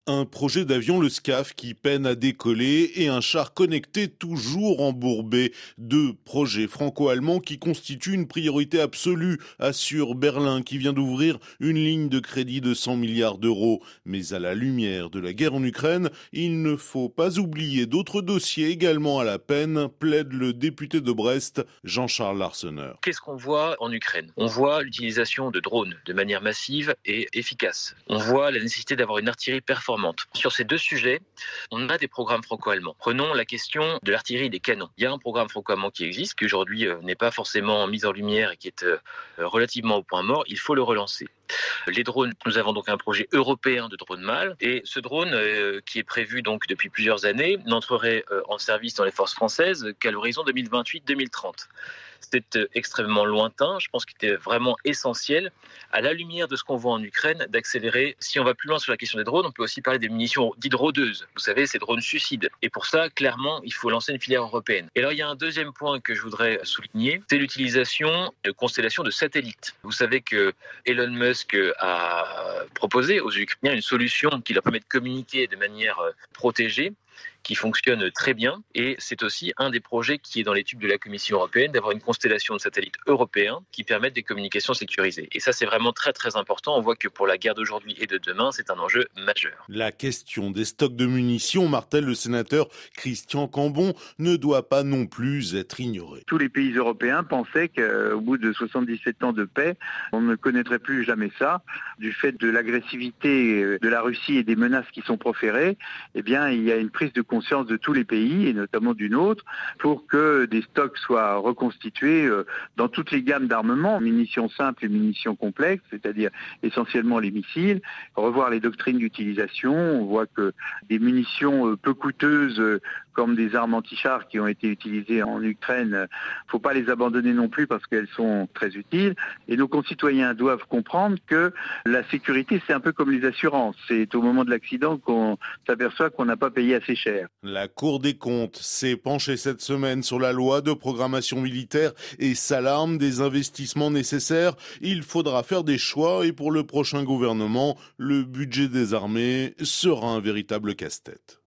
Un projet d'avion, le SCAF, qui peine à décoller et un char connecté toujours embourbé. Deux projets franco-allemands qui constituent une priorité absolue, assure Berlin, qui vient d'ouvrir une ligne de crédit de 100 milliards d'euros. Mais à la lumière de la guerre en Ukraine, il ne faut pas oublier d'autres dossiers également à la peine, plaide le député de Brest, Jean-Charles Larseneur. Qu'est-ce qu'on voit en Ukraine ? On voit l'utilisation de drones de manière massive et efficace. On voit la nécessité d'avoir une artillerie performante. Sur ces deux sujets, on a des programmes franco-allemands. Prenons la question de l'artillerie et des canons. Il y a un programme franco-allemand qui existe, qui aujourd'hui n'est pas forcément mis en lumière et qui est relativement au point mort. Il faut le relancer. Les drones, nous avons donc un projet européen de drone mâle et ce drone qui est prévu donc depuis plusieurs années n'entrerait en service dans les forces françaises qu'à l'horizon 2028-2030. C'est extrêmement lointain. Je pense qu'il était vraiment essentiel, à la lumière de ce qu'on voit en Ukraine, d'accélérer. Si on va plus loin sur la question des drones, on peut aussi parler des munitions dites rôdeuses. Vous savez, ces drones suicides. Et pour ça, clairement, il faut lancer une filière européenne. Et alors, il y a un deuxième point que je voudrais souligner, c'est l'utilisation de constellations de satellites. Vous savez que Elon Musk a proposé aux Ukrainiens une solution qui leur permet de communiquer de manière protégée, qui fonctionne très bien, et c'est aussi un des projets qui est dans l'étude de la Commission européenne, d'avoir une constellation de satellites européens qui permettent des communications sécurisées. Et ça, c'est vraiment très très important. On voit que pour la guerre d'aujourd'hui et de demain, c'est un enjeu majeur. La question des stocks de munitions, martèle le sénateur Christian Cambon, ne doit pas non plus être ignorée. Tous les pays européens pensaient qu'au bout de 77 ans de paix, on ne connaîtrait plus jamais ça. Du fait de l'agressivité de la Russie et des menaces qui sont proférées, eh bien, il y a une prise de conscience de tous les pays, et notamment du nôtre, pour que des stocks soient reconstitués dans toutes les gammes d'armements, munitions simples et munitions complexes, c'est-à-dire essentiellement les missiles, revoir les doctrines d'utilisation. On voit que des munitions peu coûteuses, comme des armes anti-chars qui ont été utilisées en Ukraine, il ne faut pas les abandonner non plus parce qu'elles sont très utiles. Et nos concitoyens doivent comprendre que la sécurité, c'est un peu comme les assurances. C'est au moment de l'accident qu'on s'aperçoit qu'on n'a pas payé assez cher. La Cour des comptes s'est penchée cette semaine sur la loi de programmation militaire et s'alarme des investissements nécessaires. Il faudra faire des choix et pour le prochain gouvernement, le budget des armées sera un véritable casse-tête.